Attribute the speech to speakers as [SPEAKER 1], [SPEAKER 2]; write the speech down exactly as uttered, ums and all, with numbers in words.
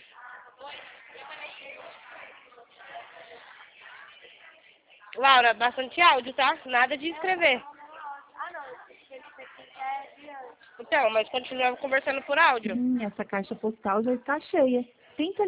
[SPEAKER 1] Laura, bastante áudio, tá? Nada de escrever.
[SPEAKER 2] Ah, não. Esse aqui é de antes.
[SPEAKER 1] Então, mas continuamos conversando por áudio.
[SPEAKER 3] Hum, essa caixa postal já está cheia. Tenta